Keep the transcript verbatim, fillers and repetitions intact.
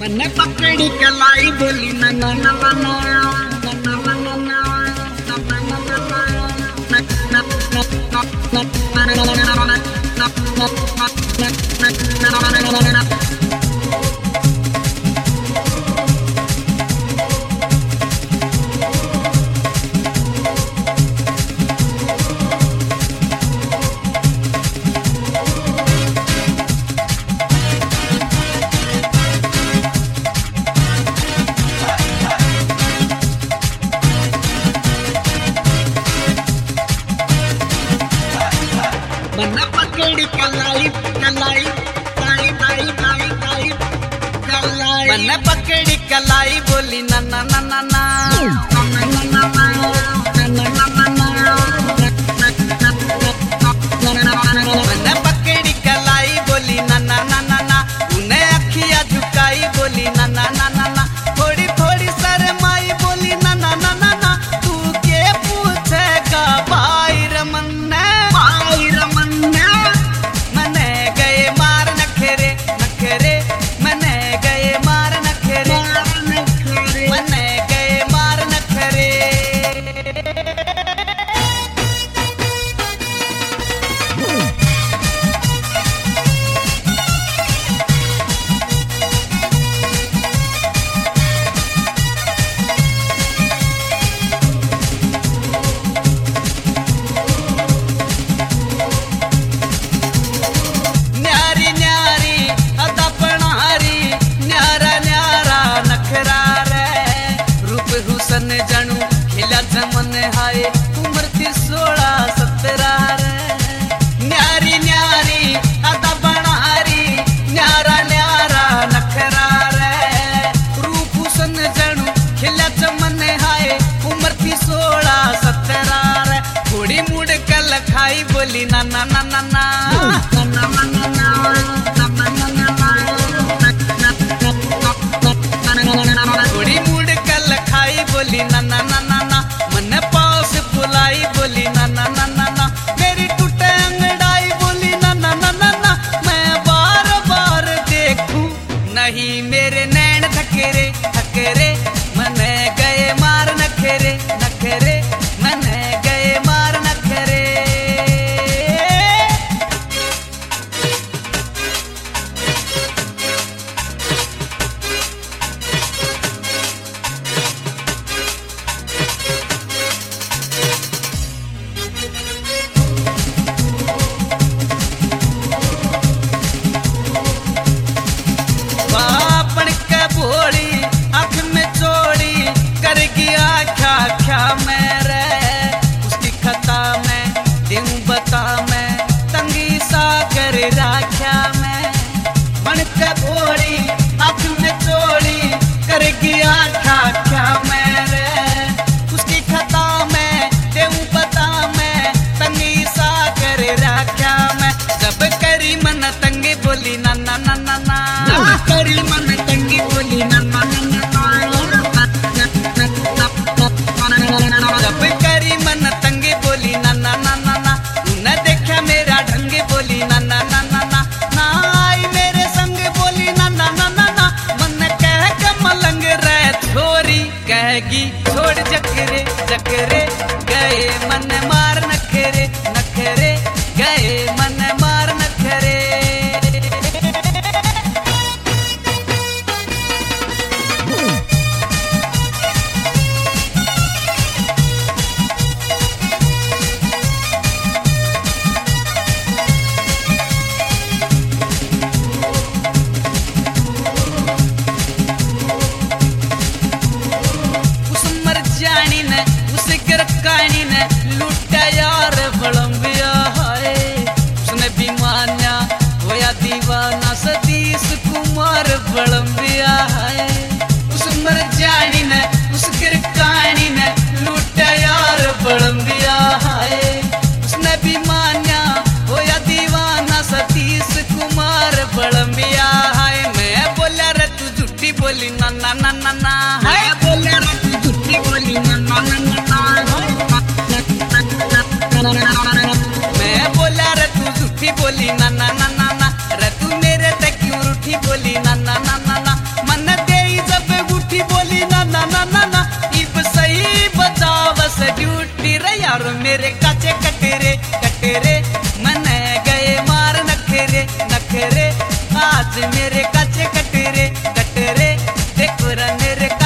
मने पकड़ी कलाई बोली ना ना ना ना ना मना पकड़ी कलाई कलाई कलाई कलाई कलाई कलाई कलाई मने पकड़ी कलाई बोली ना ना ना ना ना मने पकड़ी कलाई बोली ना ना ना ना ना उन्हें अखियां झुकाई बोली ना ना ना ना ना थोड़ी थोड़ी शर्माई बोली ना ना ना ना ना तू के पूछेगा भाई रमन्ना भाई रमन्ना मने गए मार नखरे नखरे मने गए मार नखरे मने गए मार नखरे न्यारी न्यारी अदपणारी न्यारा न्यारा नखरा रे रूप हुसन जणू खिला जमन हाय उम्र थी सोलह सत्रह रे न्यारी न्यारी अदपणारी न्यारा न्यारा नखरा रे रूप हुसन जणू खिला जमन हाय उम्र थी सोलह सत्रह रे थोड़ी मुड़ कल खाई बोली ना ना ना ना ना थोड़ी मुड़ कल खाई बोली ना ना ना ना ना मन पास बुलाई बोली ना ना ना ना ना मेरी टूटे अंगड़ाई बोली ना ना ना ना ना मैं बार बार देखूं नहीं मेरे नैन थकेरे थकेरे मने गए मार नखरे नखरे मने गए मार नखरे बापन के भोली आँख में चोरी कर गया क्या क्या मेरे उसकी खता में दिन बता में तंगी सा कर राख्या में बन के भोली आँख में चोरी कर गया क्या क्या मेरे उसकी खता में दिन बता में तंगी सा कर राख्या में जब करी मन तंगी बोली ना ना ना ना ना करी मन तंगी बोली ना ना ना जब करी मन तंगे बोली ना ना ना ना ना न देखा मेरा ढंगे बोली ना ना ना ना ना ना आई मेरे संग बोली ना ना ना ना ना मन कह के मलंग रह छोरी कहेगी छोड़ जकरे जकरे गए मन मार नखरे नखरे गए मन मार नखरे उस मर जानी ने उस गर कानी ने लुटा यार बलम्बिया है उसने भी मान्या होया दीवाना सतीश कुमार बलम्बिया है उस मर जानी ने उस गर कानी ने लुटा यार बलम्बिया है उसने भी मान्या होया दीवाना सतीश कुमार बलम्बिया है मैं बोला रे तू झूठी बोली ना ना ना ना ना है बोले रे तू झूठी बोली ना ना ना ना मैं बोला रे तू झूठी बोली ना ना ना ना ना रे तू मेरे ते क्यों रूठी बोली ना ना ना ना ना मन यार मेरे काचे कटेरे कटेरे मने गए मार नखरे नखरे आज मेरे काचे कटेरे कटेरे देखो रा मेरे